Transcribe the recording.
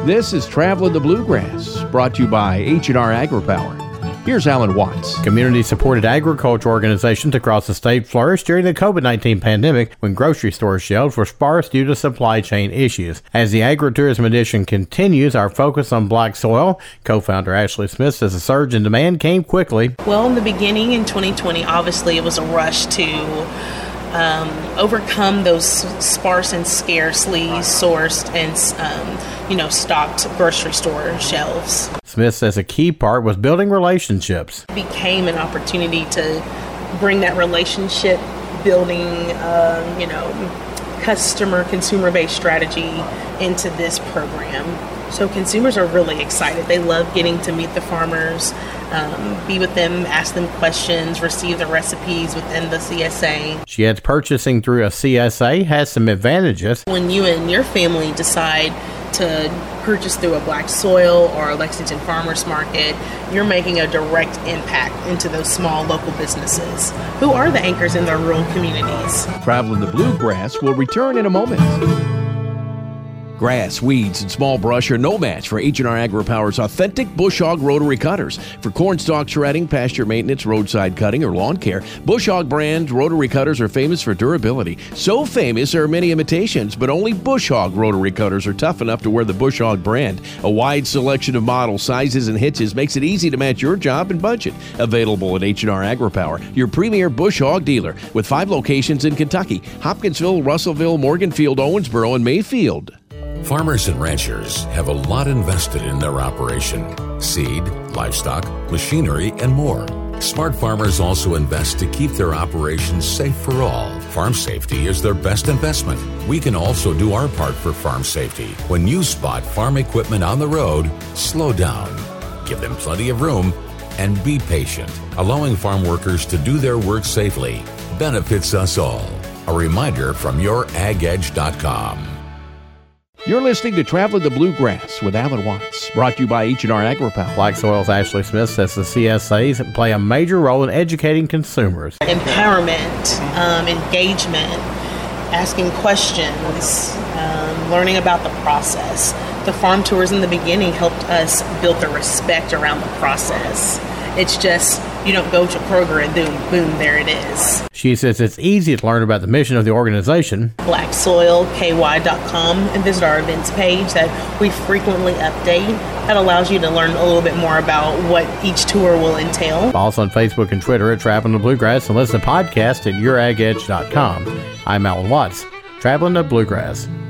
This is Traveling the Bluegrass, brought to you by H&R AgriPower. Here's Alan Watts. Community-supported agriculture organizations across the state flourished during the COVID-19 pandemic when grocery store shelves were sparse due to supply chain issues. As the agritourism edition continues, our focus on black soil, co-founder Ashley Smith says the surge in demand came quickly. Well, in the beginning in 2020, obviously it was a rush to overcome those sparse and scarcely sourced and stocked grocery store shelves. Smith says a key part was building relationships. It became an opportunity to bring that relationship building, consumer-based strategy into this program. So consumers are really excited. They love getting to meet the farmers, be with them, ask them questions, receive the recipes within the CSA. She adds purchasing through a CSA has some advantages. When you and your family decide to purchase through a Black Soil or a Lexington Farmers Market, you're making a direct impact into those small local businesses who are the anchors in their rural communities. Traveling the Bluegrass will return in a moment. Grass, weeds, and small brush are no match for H&R AgriPower's authentic Bush Hog rotary cutters. For corn stalk shredding, pasture maintenance, roadside cutting, or lawn care, Bush Hog brand rotary cutters are famous for durability. So famous there are many imitations, but only Bush Hog rotary cutters are tough enough to wear the Bush Hog brand. A wide selection of models, sizes, and hitches makes it easy to match your job and budget. Available at H&R AgriPower, your premier Bush Hog dealer, with 5 locations in Kentucky: Hopkinsville, Russellville, Morganfield, Owensboro, and Mayfield. Farmers and ranchers have a lot invested in their operation: seed, livestock, machinery, and more. Smart farmers also invest to keep their operations safe for all. Farm safety is their best investment. We can also do our part for farm safety. When you spot farm equipment on the road, slow down, give them plenty of room, and be patient. Allowing farm workers to do their work safely benefits us all. A reminder from YourAgEdge.com. You're listening to Traveling the Bluegrass with Alan Watts, brought to you by H&R AgriPower. Black Soil's Ashley Smith says the CSAs play a major role in educating consumers. Empowerment, engagement, asking questions, learning about the process. The farm tours in the beginning helped us build the respect around the process. It's just, you don't go to Kroger and boom, there it is. She says it's easy to learn about the mission of the organization. BlackSoilKY.com, and visit our events page that we frequently update. That allows you to learn a little bit more about what each tour will entail. Also on Facebook and Twitter at Traveling the Bluegrass, and listen to podcasts at YourAgEdge.com. I'm Alan Watts, Traveling the Bluegrass.